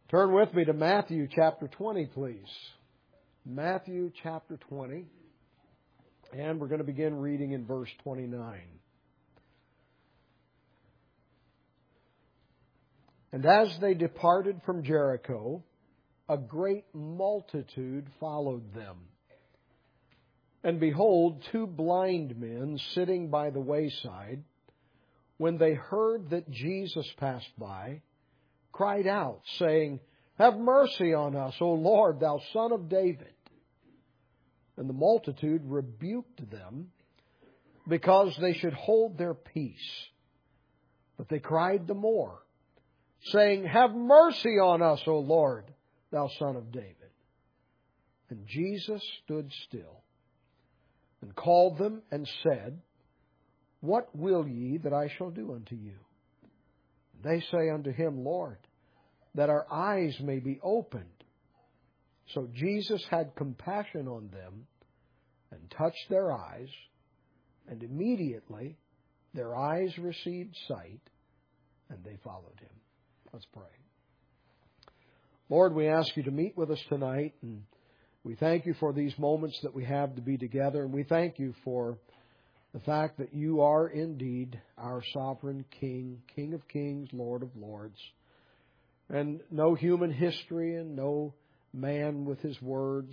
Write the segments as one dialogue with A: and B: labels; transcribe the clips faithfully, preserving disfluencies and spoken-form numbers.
A: Turn with me to Matthew chapter twenty, please. Matthew chapter twenty. And we're going to begin reading in verse twenty-nine. And as they departed from Jericho, a great multitude followed them. And behold, two blind men sitting by the wayside, when they heard that Jesus passed by, cried out, saying, Have mercy on us, O Lord, thou Son of David. And the multitude rebuked them, because they should hold their peace. But they cried the more, saying, Have mercy on us, O Lord, thou Son of David. And Jesus stood still, and called them, and said, What will ye that I shall do unto you? They say unto him, Lord, that our eyes may be opened. So Jesus had compassion on them, and touched their eyes, and immediately their eyes received sight, and they followed him. Let's pray. Lord, we ask you to meet with us tonight, and we thank you for these moments that we have to be together, and we thank you for the fact that you are indeed our sovereign King, King of kings, Lord of lords. And no human history and no man with his words,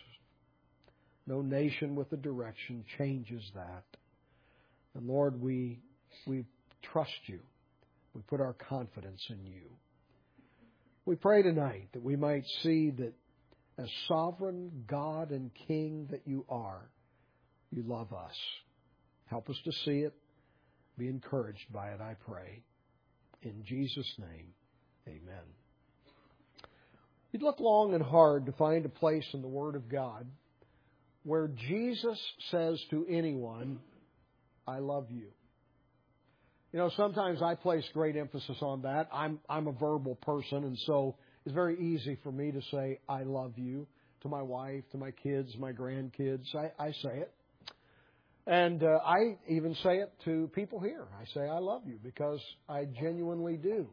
A: no nation with a direction changes that. And Lord, we we trust you. We put our confidence in you. We pray tonight that we might see that as sovereign God and King that you are, you love us. Help us to see it. Be encouraged by it, I pray. In Jesus' name, amen. You'd look long and hard to find a place in the Word of God where Jesus says to anyone, I love you. You know, sometimes I place great emphasis on that. I'm I'm a verbal person, and so it's very easy for me to say, I love you, to my wife, to my kids, my grandkids. I, I say it. And uh, I even say it to people here. I say, I love you, because I genuinely do.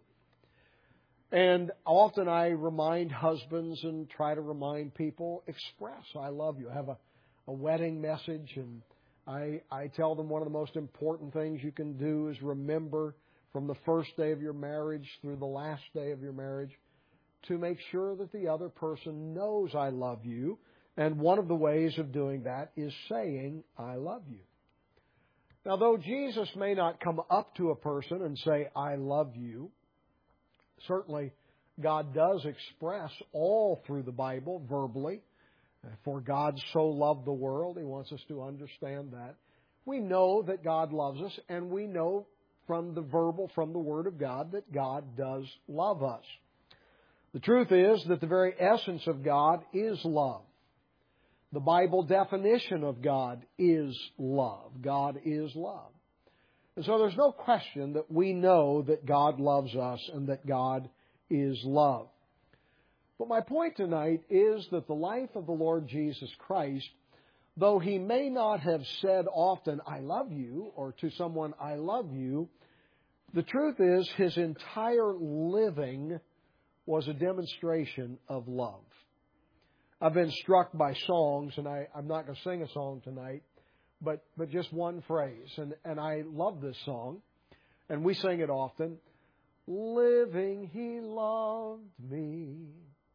A: And often I remind husbands and try to remind people, express, I love you. I have a, a wedding message, and I, I tell them one of the most important things you can do is remember from the first day of your marriage through the last day of your marriage to make sure that the other person knows I love you. And one of the ways of doing that is saying, I love you. Now, though Jesus may not come up to a person and say, I love you, certainly God does express all through the Bible verbally. For God so loved the world, He wants us to understand that. We know that God loves us, and we know from the verbal, from the Word of God, that God does love us. The truth is that the very essence of God is love. The Bible definition of God is love. God is love. And so there's no question that we know that God loves us and that God is love. But my point tonight is that the life of the Lord Jesus Christ, though He may not have said often, I love you, or to someone, I love you, the truth is His entire living was a demonstration of love. I've been struck by songs, and I, I'm not going to sing a song tonight, but, but just one phrase. And, and I love this song, and we sing it often. Living He loved me.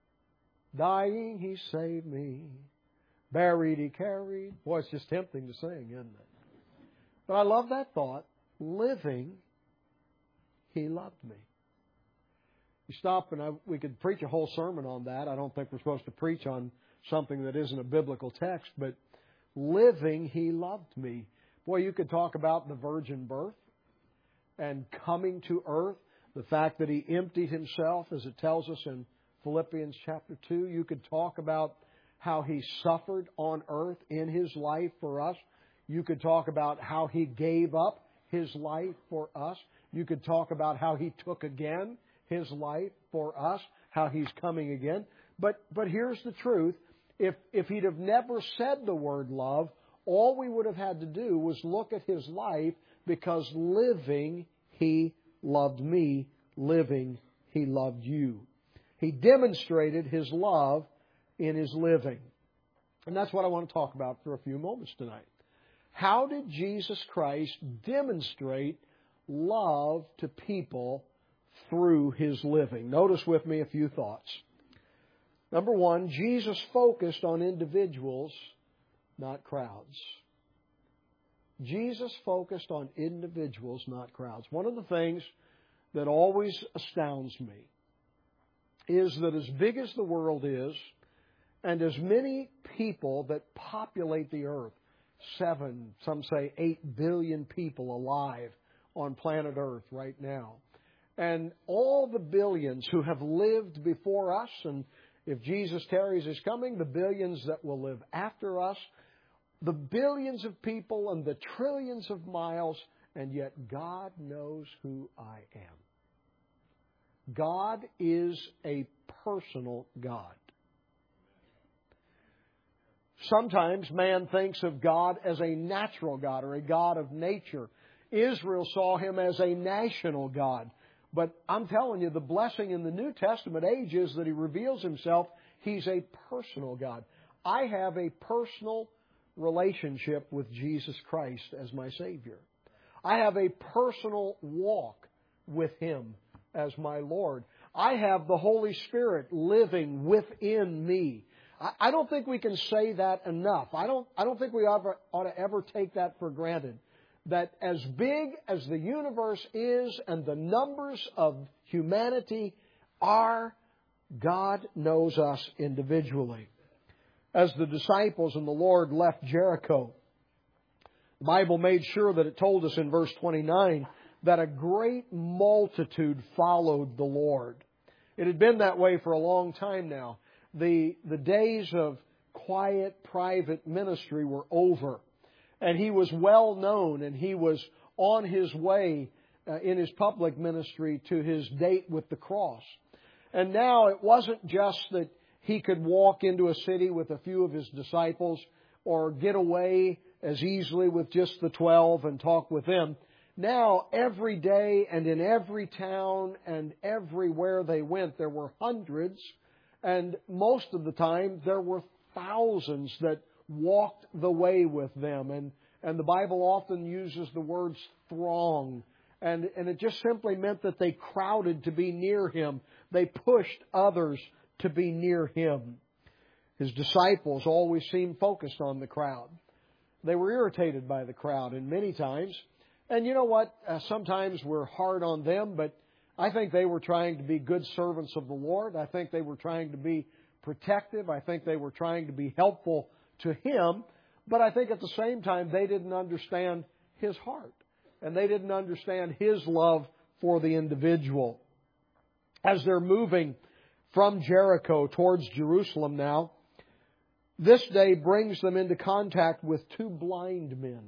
A: Dying He saved me. Buried He carried. Boy, it's just tempting to sing, isn't it? But I love that thought. Living He loved me. You stop and I, we could preach a whole sermon on that. I don't think we're supposed to preach on something that isn't a biblical text, but living He loved me. Boy, you could talk about the virgin birth and coming to earth, the fact that He emptied Himself, as it tells us in Philippians chapter two. You could talk about how He suffered on earth in His life for us. You could talk about how He gave up His life for us. You could talk about how He took again His life for us, how He's coming again. But but here's the truth. If, if He'd have never said the word love, all we would have had to do was look at His life, because living He loved me, living He loved you. He demonstrated His love in His living. And that's what I want to talk about for a few moments tonight. How did Jesus Christ demonstrate love to people through His living? Notice with me a few thoughts. Number one, Jesus focused on individuals, not crowds. Jesus focused on individuals, not crowds. One of the things that always astounds me is that as big as the world is, and as many people that populate the earth, seven, some say eight billion people alive on planet Earth right now, and all the billions who have lived before us, and if Jesus tarries His coming, the billions that will live after us, the billions of people and the trillions of miles, and yet God knows who I am. God is a personal God. Sometimes man thinks of God as a natural God or a God of nature. Israel saw Him as a national God. But I'm telling you, the blessing in the New Testament age is that He reveals Himself. He's a personal God. I have a personal relationship with Jesus Christ as my Savior. I have a personal walk with Him as my Lord. I have the Holy Spirit living within me. I don't think we can say that enough. I don't, I don't think we ought, ought to ever take that for granted. That as big as the universe is and the numbers of humanity are, God knows us individually. As the disciples and the Lord left Jericho, the Bible made sure that it told us in verse twenty-nine that a great multitude followed the Lord. It had been that way for a long time now. The, the days of quiet, private ministry were over. And He was well known, and He was on His way uh, in His public ministry to His date with the cross. And now it wasn't just that He could walk into a city with a few of His disciples or get away as easily with just the twelve and talk with them. Now, every day and in every town and everywhere they went, there were hundreds. And most of the time, there were thousands that walked the way with them. And, and the Bible often uses the words throng. And, and it just simply meant that they crowded to be near Him. They pushed others to be near Him. His disciples always seemed focused on the crowd. They were irritated by the crowd, and many times. And you know what? Uh, sometimes we're hard on them, but I think they were trying to be good servants of the Lord. I think they were trying to be protective. I think they were trying to be helpful to Him. But I think at the same time, they didn't understand His heart. And they didn't understand His love for the individual. As they're moving from Jericho towards Jerusalem now, this day brings them into contact with two blind men.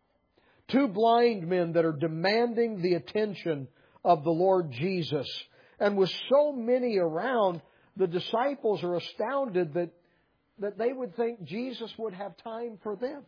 A: Two blind men that are demanding the attention of the Lord Jesus. And with so many around, the disciples are astounded that, that they would think Jesus would have time for them.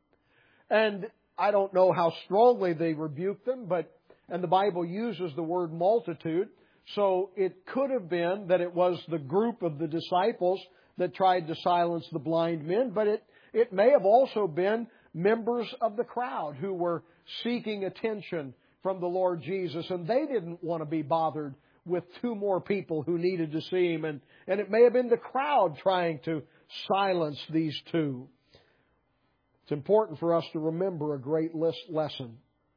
A: And I don't know how strongly they rebuked them, but, and the Bible uses the word multitude, so it could have been that it was the group of the disciples that tried to silence the blind men, but it, it may have also been members of the crowd who were seeking attention from the Lord Jesus, and they didn't want to be bothered with two more people who needed to see Him, and, and it may have been the crowd trying to silence these two. It's important for us to remember a great lesson,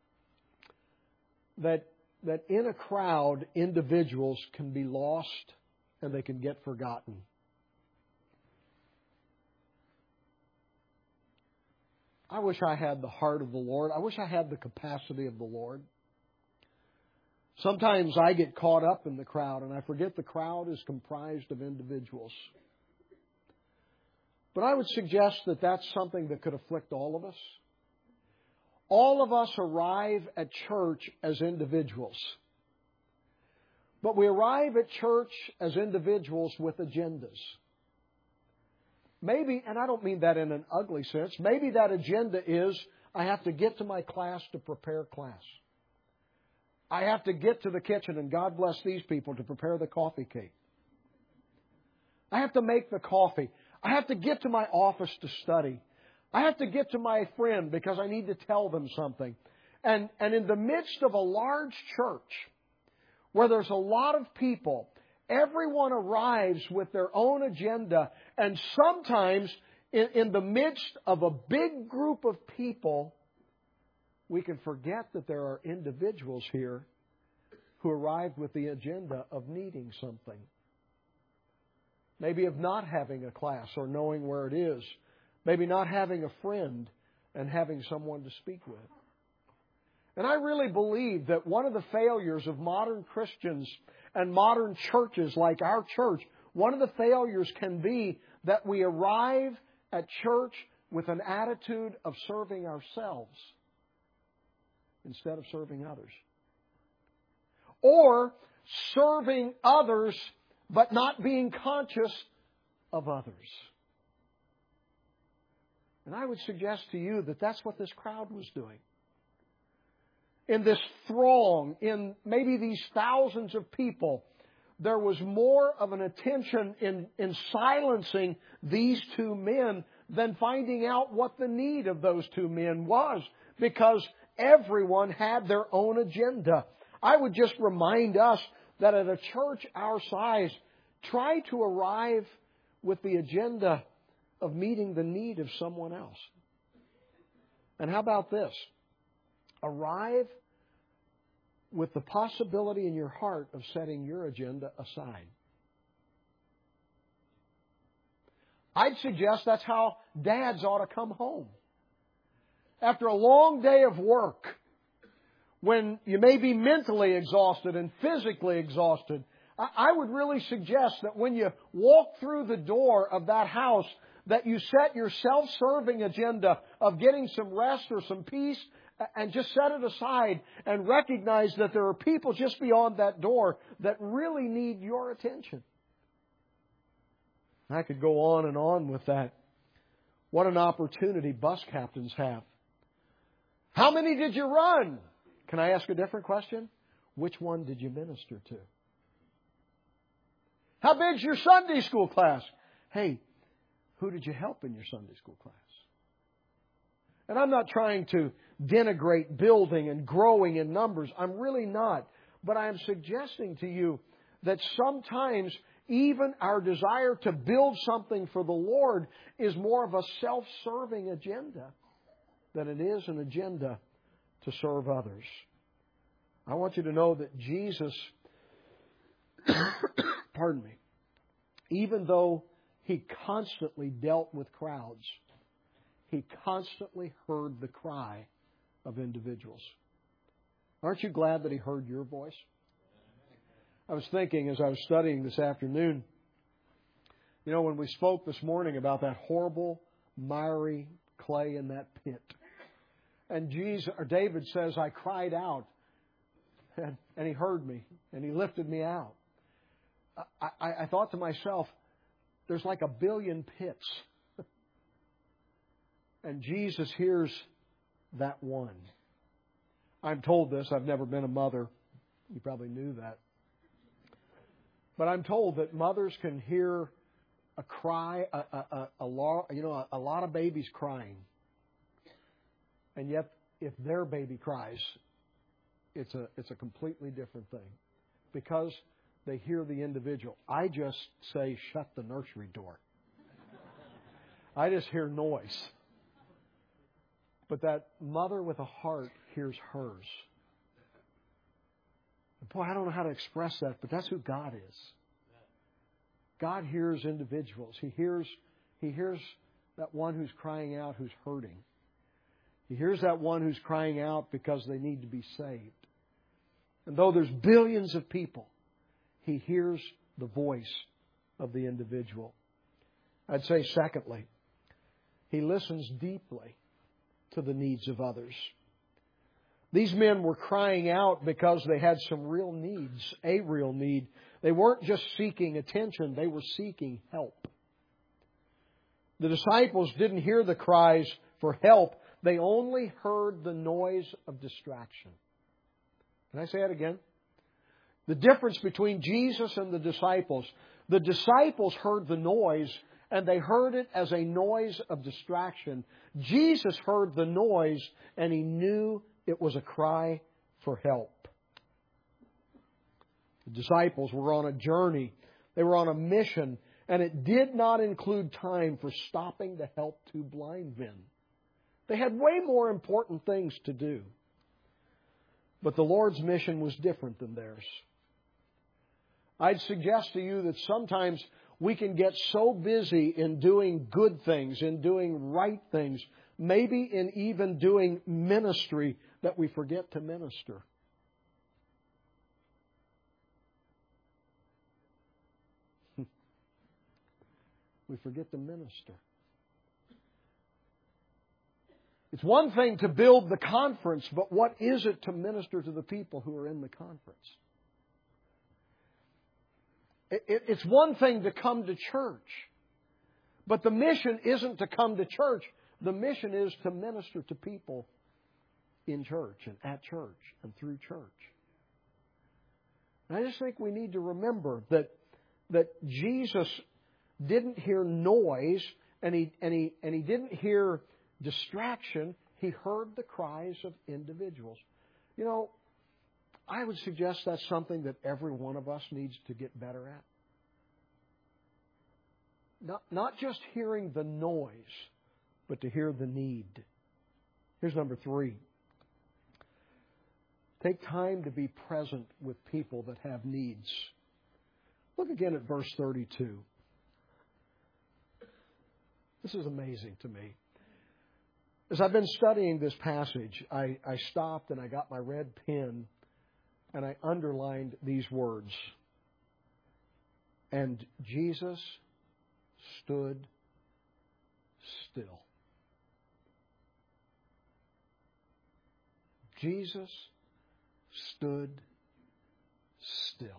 A: that, that in a crowd, individuals can be lost and they can get forgotten. I wish I had the heart of the Lord. I wish I had the capacity of the Lord. Sometimes I get caught up in the crowd and I forget the crowd is comprised of individuals. But I would suggest that that's something that could afflict all of us. All of us arrive at church as individuals. But we arrive at church as individuals with agendas. Maybe, and I don't mean that in an ugly sense, maybe that agenda is I have to get to my class to prepare class. I have to get to the kitchen, and God bless these people, to prepare the coffee cake. I have to make the coffee. I have to get to my office to study. I have to get to my friend because I need to tell them something. And, and in the midst of a large church where there's a lot of people, everyone arrives with their own agenda. And sometimes in, in the midst of a big group of people, we can forget that there are individuals here who arrived with the agenda of needing something. Maybe of not having a class or knowing where it is. Maybe not having a friend and having someone to speak with. And I really believe that one of the failures of modern Christians and modern churches like our church, one of the failures can be that we arrive at church with an attitude of serving ourselves instead of serving others. Or serving others but not being conscious of others. And I would suggest to you that that's what this crowd was doing. In this throng, in maybe these thousands of people, there was more of an attention in, in silencing these two men than finding out what the need of those two men was, because everyone had their own agenda. I would just remind us that at a church our size, try to arrive with the agenda of meeting the need of someone else. And how about this? Arrive with the possibility in your heart of setting your agenda aside. I'd suggest that's how dads ought to come home. After a long day of work, when you may be mentally exhausted and physically exhausted, I would really suggest that when you walk through the door of that house, that you set your self-serving agenda of getting some rest or some peace and just set it aside and recognize that there are people just beyond that door that really need your attention. I could go on and on with that. What an opportunity bus captains have. How many did you run? Can I ask a different question? Which one did you minister to? How big's your Sunday school class? Hey, who did you help in your Sunday school class? And I'm not trying to denigrate building and growing in numbers. I'm really not. But I'm suggesting to you that sometimes even our desire to build something for the Lord is more of a self-serving agenda than it is an agenda to serve others. I want you to know that Jesus, pardon me, even though He constantly dealt with crowds, He constantly heard the cry of individuals. Aren't you glad that He heard your voice? I was thinking as I was studying this afternoon, you know, when we spoke this morning about that horrible, miry clay in that pit. And Jesus, or David says, I cried out, and, and He heard me, and He lifted me out. I, I, I thought to myself, there's like a billion pits. And Jesus hears that one. I'm told this. I've never been a mother. You probably knew that. But I'm told that mothers can hear a cry, a, a, a, a lot, you know, a, a lot of babies crying. And yet, if their baby cries, it's a it's a completely different thing, because they hear the individual. I just say, shut the nursery door. I just hear noise. But that mother with a heart hears hers. Boy, I don't know how to express that, but that's who God is. God hears individuals. He hears, He hears that one who's crying out, who's hurting. He hears that one who's crying out because they need to be saved. And though there's billions of people, He hears the voice of the individual. I'd say, secondly, He listens deeply to the needs of others. These men were crying out because they had some real needs, a real need. They weren't just seeking attention, they were seeking help. The disciples didn't hear the cries for help. They only heard the noise of distraction. Can I say that again? The difference between Jesus and the disciples. The disciples heard the noise, and they heard it as a noise of distraction. Jesus heard the noise, and He knew it was a cry for help. The disciples were on a journey. They were on a mission, and it did not include time for stopping to help two blind men. They had way more important things to do. But the Lord's mission was different than theirs. I'd suggest to you that sometimes we can get so busy in doing good things, in doing right things, maybe in even doing ministry, that we forget to minister. We forget to minister. It's one thing to build the conference, but what is it to minister to the people who are in the conference? It's one thing to come to church, but the mission isn't to come to church. The mission is to minister to people in church and at church and through church. And I just think we need to remember that that Jesus didn't hear noise and he and he and he didn't hear distraction. He heard the cries of individuals. You know, I would suggest that's something that every one of us needs to get better at. Not, not just hearing the noise, but to hear the need. Here's number three. Take time to be present with people that have needs. Look again at verse thirty-two. This is amazing to me. As I've been studying this passage, I, I stopped and I got my red pen and I underlined these words. And Jesus stood still. Jesus stood still.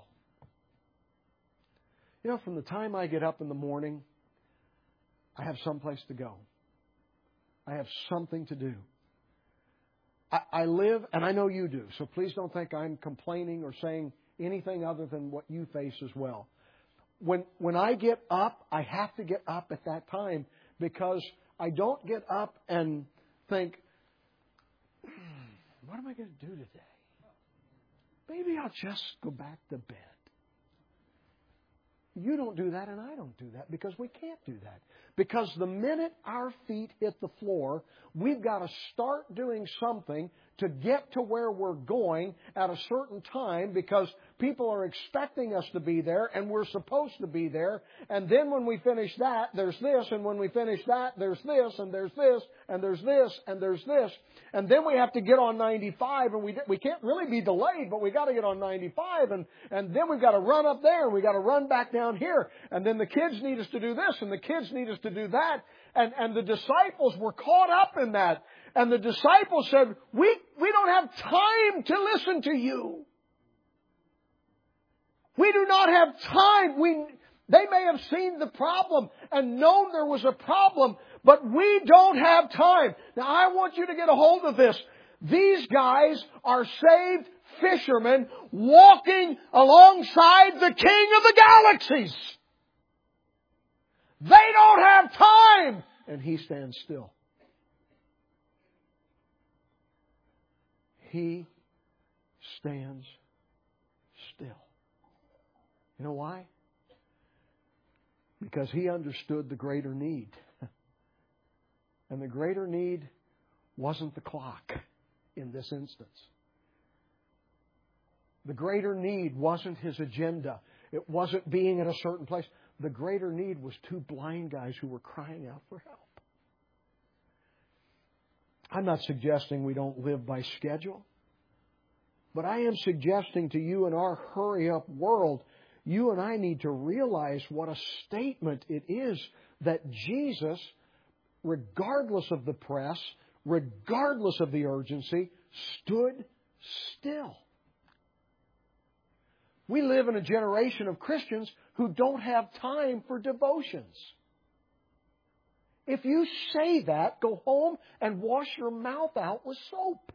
A: You know, from the time I get up in the morning, I have someplace to go. I have something to do. I, I live, and I know you do, so please don't think I'm complaining or saying anything other than what you face as well. When when I get up, I have to get up at that time because I don't get up and think, hmm, what am I going to do today? Maybe I'll just go back to bed. You don't do that and I don't do that because we can't do that. Because the minute our feet hit the floor, we've got to start doing something to get to where we're going at a certain time because people are expecting us to be there and we're supposed to be there. And then when we finish that, there's this. And when we finish that, there's this. And there's this. And there's this. And there's this. And then we have to get on ninety-five. And we we can't really be delayed, but we got to get on ninety-five. And, and then we've got to run up there and we've got to run back down here. And then the kids need us to do this and the kids need us to do that. And, and the disciples were caught up in that. And the disciples said, we, we don't have time to listen to you. We do not have time. We, they may have seen the problem and known there was a problem, but we don't have time. Now, I want you to get a hold of this. These guys are saved fishermen walking alongside the King of the galaxies. They don't have time. And He stands still. He stands still. You know why? Because He understood the greater need. And the greater need wasn't the clock in this instance. The greater need wasn't His agenda. It wasn't being in a certain place. The greater need was two blind guys who were crying out for help. I'm not suggesting we don't live by schedule. But I am suggesting to you in our hurry-up world, you and I need to realize what a statement it is that Jesus, regardless of the press, regardless of the urgency, stood still. We live in a generation of Christians who don't have time for devotions. If you say that, go home and wash your mouth out with soap.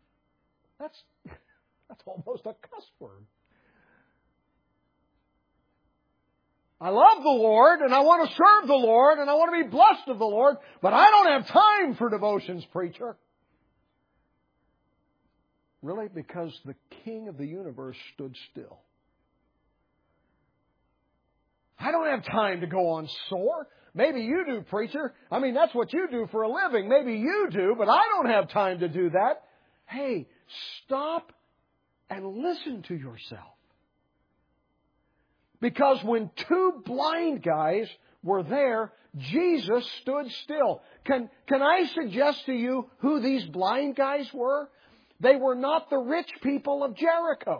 A: That's, that's almost a cuss word. I love the Lord and I want to serve the Lord and I want to be blessed of the Lord, but I don't have time for devotions, preacher. Really? Because the King of the universe stood still. I don't have time to go on sore. Maybe you do, preacher. I mean, that's what you do for a living. Maybe you do, but I don't have time to do that. Hey, stop and listen to yourself. Because when two blind guys were there, Jesus stood still. Can, can I suggest to you who these blind guys were? They were not the rich people of Jericho.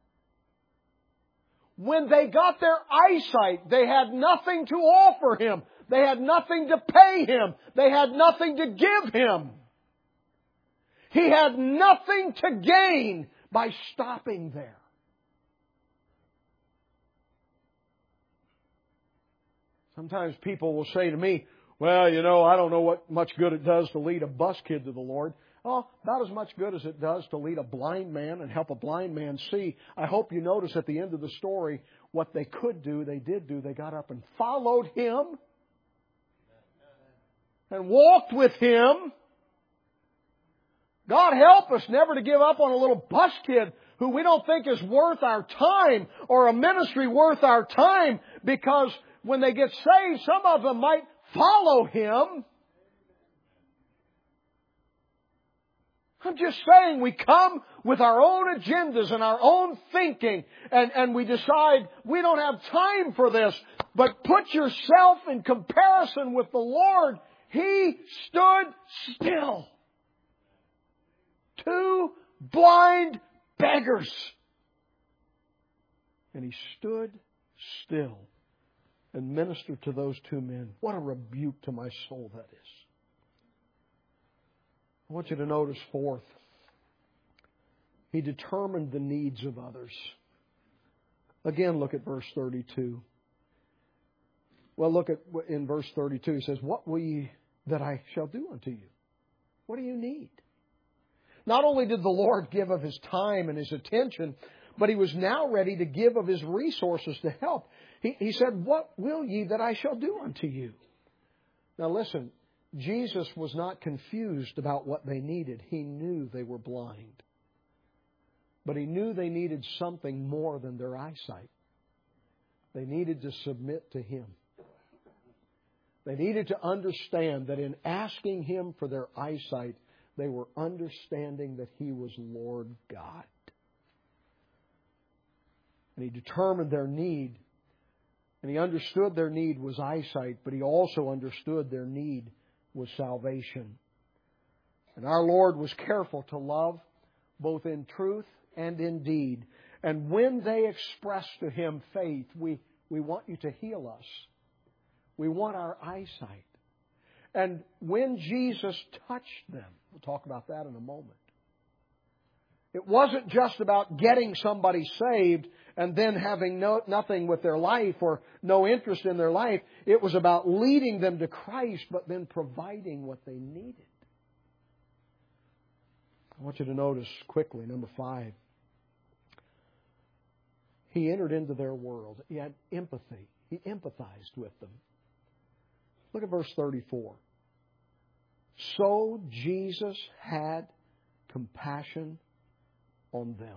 A: When they got their eyesight, they had nothing to offer Him. They had nothing to pay Him. They had nothing to give Him. He had nothing to gain by stopping there. Sometimes people will say to me, well, you know, I don't know what much good it does to lead a bus kid to the Lord. Oh, about as much good as it does to lead a blind man and help a blind man see. I hope you notice at the end of the story what they could do, they did do. They got up and followed Him and walked with Him. God help us never to give up on a little bus kid who we don't think is worth our time or a ministry worth our time, because when they get saved, some of them might follow Him. I'm just saying, we come with our own agendas and our own thinking, and, and we decide we don't have time for this. But put yourself in comparison with the Lord. He stood still. Two blind beggars. And He stood still and ministered to those two men. What a rebuke to my soul that is. I want you to notice, fourth, He determined the needs of others. Again, look at verse thirty-two. Well, look at in verse thirty-two. He says, what will ye that I shall do unto you? What do you need? Not only did the Lord give of His time and His attention, but He was now ready to give of His resources to help. He, he said, what will ye that I shall do unto you? Now listen, Jesus was not confused about what they needed. He knew they were blind. But He knew they needed something more than their eyesight. They needed to submit to Him. They needed to understand that in asking Him for their eyesight, they were understanding that He was Lord God. And He determined their need. And He understood their need was eyesight, but He also understood their need was salvation. And our Lord was careful to love both in truth and in deed. And when they expressed to Him faith, we, we want you to heal us. We want our eyesight. And when Jesus touched them, we'll talk about that in a moment. It wasn't just about getting somebody saved and then having no, nothing with their life or no interest in their life. It was about leading them to Christ, but then providing what they needed. I want you to notice quickly, number five. He entered into their world. He had empathy. He empathized with them. Look at verse thirty-four. So Jesus had compassion on them.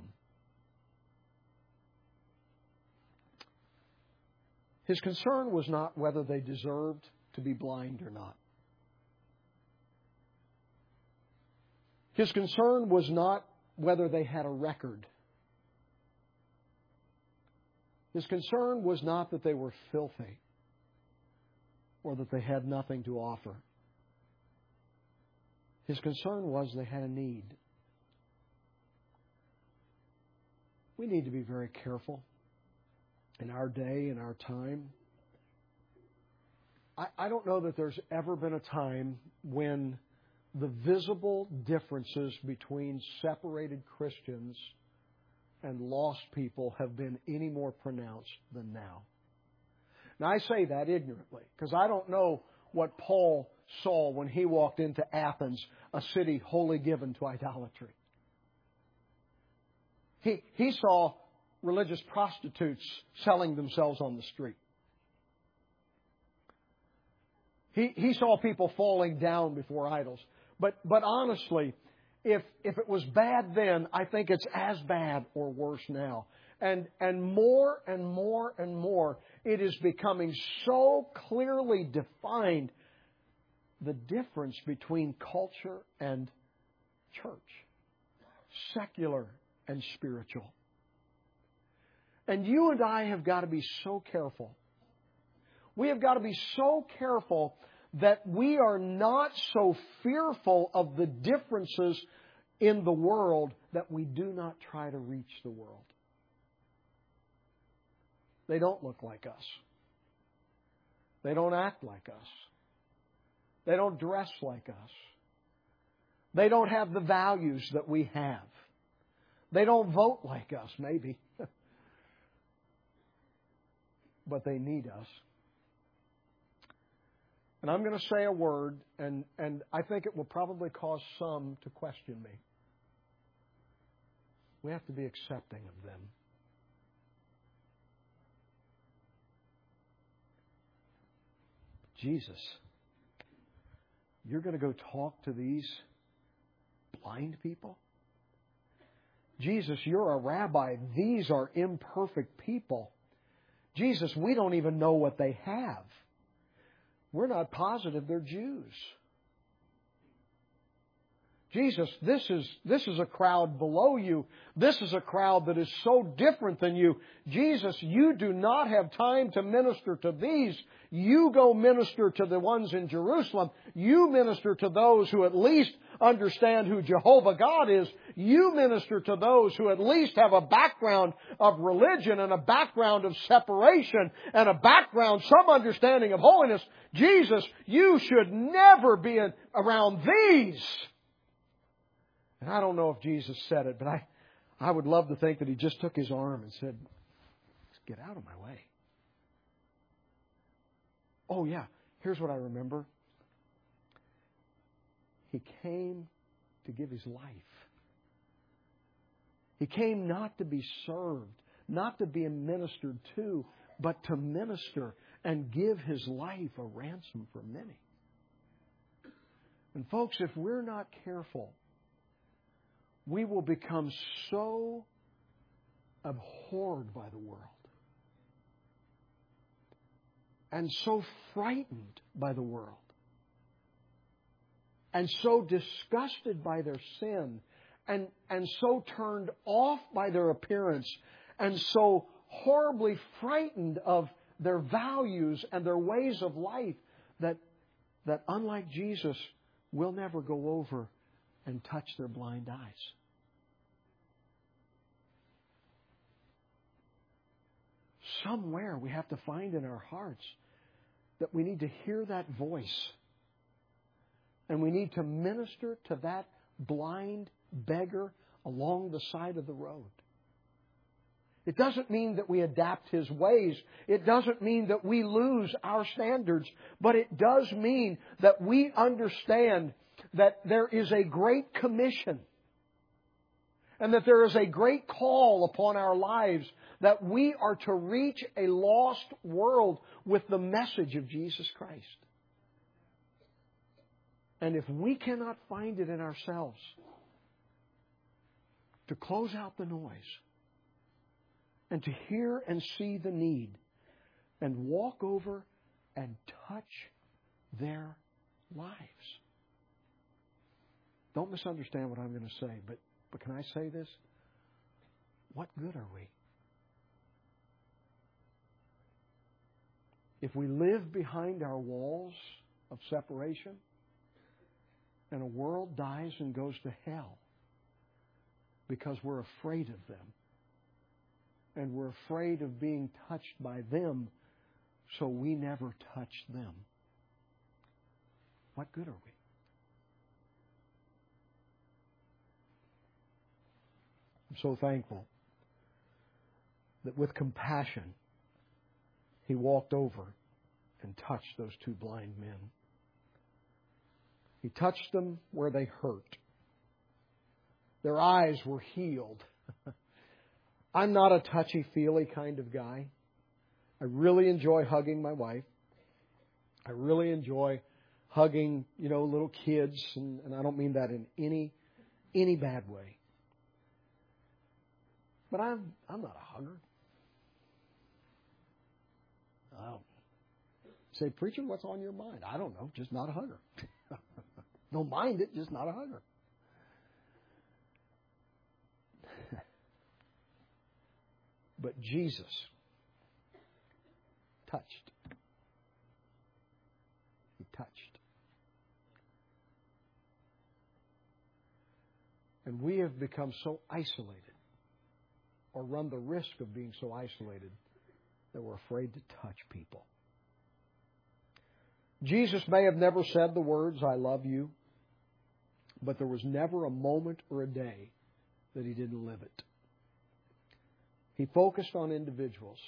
A: His concern was not whether they deserved to be blind or not. His concern was not whether they had a record. His concern was not that they were filthy or that they had nothing to offer. His concern was they had a need. We need to be very careful in our day, in our time. I, I don't know that there's ever been a time when the visible differences between separated Christians and lost people have been any more pronounced than now. Now, I say that ignorantly because I don't know what Paul saw when he walked into Athens, a city wholly given to idolatry. He, he saw religious prostitutes selling themselves on the street. He, he saw people falling down before idols. But, but honestly, if, if it was bad then, I think it's as bad or worse now. And, and more and more and more, it is becoming so clearly defined, the difference between culture and church, secular and spiritual. And you and I have got to be so careful. We have got to be so careful that we are not so fearful of the differences in the world that we do not try to reach the world. They don't look like us. They don't act like us. They don't dress like us. They don't have the values that we have. They don't vote like us, maybe. But they need us. And I'm going to say a word, and, and I think it will probably cause some to question me. We have to be accepting of them. Jesus, you're going to go talk to these blind people? Jesus, you're a rabbi. These are imperfect people. Jesus, we don't even know what they have. We're not positive they're Jews. Jesus, this is, this is a crowd below you. This is a crowd that is so different than you. Jesus, you do not have time to minister to these. You go minister to the ones in Jerusalem. You minister to those who at least understand who Jehovah God is. You minister to those who at least have a background of religion and a background of separation and a background, some understanding of holiness. Jesus, you should never be around these. And I don't know if Jesus said it, but I, I would love to think that He just took His arm and said, "Let's get out of my way." Oh yeah, here's what I remember. He came to give His life. He came not to be served, not to be ministered to, but to minister and give His life a ransom for many. And folks, if we're not careful, we will become so abhorred by the world and so frightened by the world and so disgusted by their sin and, and so turned off by their appearance and so horribly frightened of their values and their ways of life that, that unlike Jesus, we'll never go over and touch their blind eyes. Somewhere we have to find in our hearts that we need to hear that voice. And we need to minister to that blind beggar along the side of the road. It doesn't mean that we adapt his ways. It doesn't mean that we lose our standards. But it does mean that we understand that there is a great commission and that there is a great call upon our lives that we are to reach a lost world with the message of Jesus Christ. And if we cannot find it in ourselves to close out the noise and to hear and see the need and walk over and touch their lives. Don't misunderstand what I'm going to say, but, but can I say this? What good are we? If we live behind our walls of separation and a world dies and goes to hell because we're afraid of them and we're afraid of being touched by them, so we never touch them, what good are we? I'm so thankful that with compassion, He walked over and touched those two blind men. He touched them where they hurt. Their eyes were healed. I'm not a touchy-feely kind of guy. I really enjoy hugging my wife. I really enjoy hugging, you know, little kids, and, and I don't mean that in any any bad way. But I'm I'm not a hugger. I don't say, preacher, what's on your mind? I don't know, just not a hugger. Don't mind it, just not a hugger. But Jesus touched. He touched. And we have become so isolated, or run the risk of being so isolated, that we're afraid to touch people. Jesus may have never said the words, I love you, but there was never a moment or a day that He didn't live it. He focused on individuals.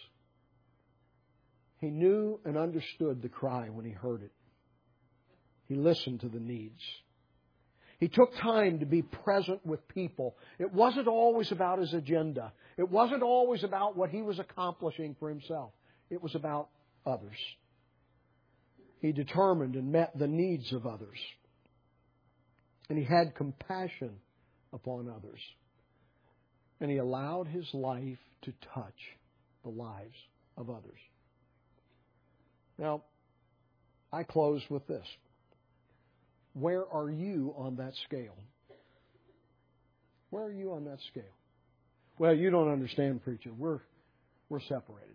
A: He knew and understood the cry when He heard it. He listened to the needs. He took time to be present with people. It wasn't always about His agenda. It wasn't always about what He was accomplishing for Himself. It was about others. He determined and met the needs of others. And He had compassion upon others. And He allowed His life to touch the lives of others. Now, I close with this. Where are you on that scale? Where are you on that scale? Well, you don't understand, preacher. We're we're separated.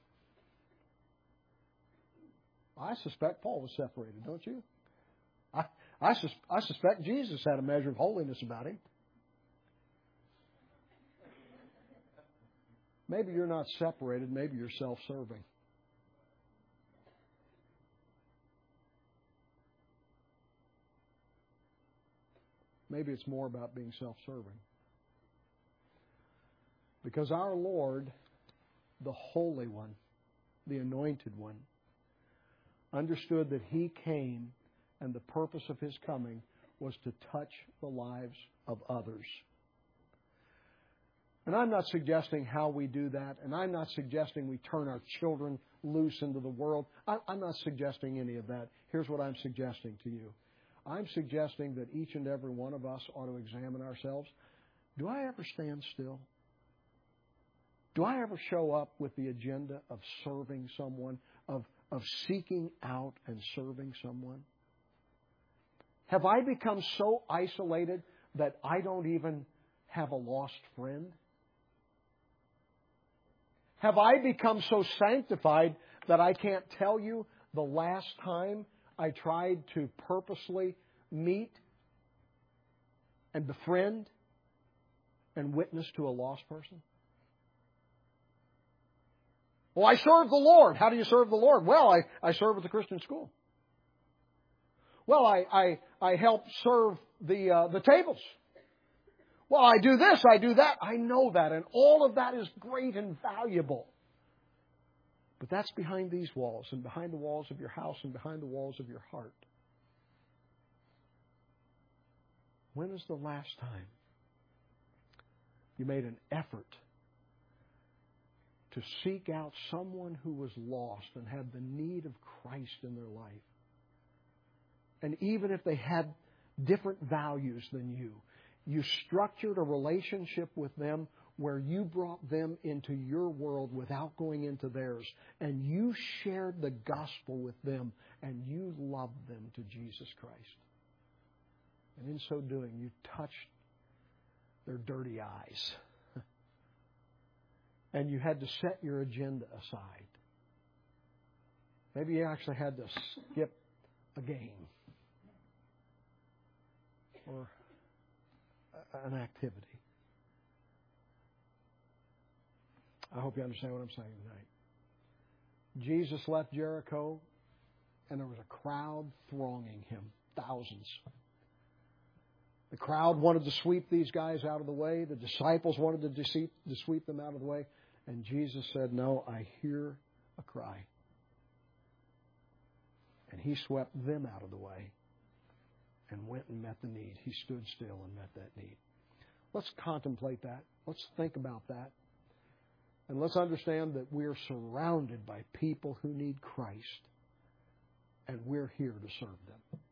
A: I suspect Paul was separated, don't you? I I, sus- I suspect Jesus had a measure of holiness about him. Maybe you're not separated. Maybe you're self-serving. Maybe it's more about being self-serving. Because our Lord, the Holy One, the Anointed One, understood that He came and the purpose of His coming was to touch the lives of others. And I'm not suggesting how we do that, and I'm not suggesting we turn our children loose into the world. I'm not suggesting any of that. Here's what I'm suggesting to you. I'm suggesting that each and every one of us ought to examine ourselves. Do I ever stand still? Do I ever show up with the agenda of serving someone, of, of seeking out and serving someone? Have I become so isolated that I don't even have a lost friend? Have I become so sanctified that I can't tell you the last time I tried to purposely meet and befriend and witness to a lost person? Well, I serve the Lord. How do you serve the Lord? Well, I, I serve at the Christian school. Well, I, I, I help serve the, uh, the tables. Well, I do this, I do that. I know that, and all of that is great and valuable. But that's behind these walls, and behind the walls of your house, and behind the walls of your heart. When is the last time you made an effort to seek out someone who was lost and had the need of Christ in their life? And even if they had different values than you, you structured a relationship with them where you brought them into your world without going into theirs, and you shared the gospel with them, and you loved them to Jesus Christ. And in so doing, you touched their dirty eyes. And you had to set your agenda aside. Maybe you actually had to skip a game or an activity. I hope you understand what I'm saying tonight. Jesus left Jericho, and there was a crowd thronging Him, thousands. The crowd wanted to sweep these guys out of the way. The disciples wanted to, deceive, to sweep them out of the way. And Jesus said, no, I hear a cry. And He swept them out of the way and went and met the need. He stood still and met that need. Let's contemplate that. Let's think about that. And let's understand that we are surrounded by people who need Christ. and we're here to serve them.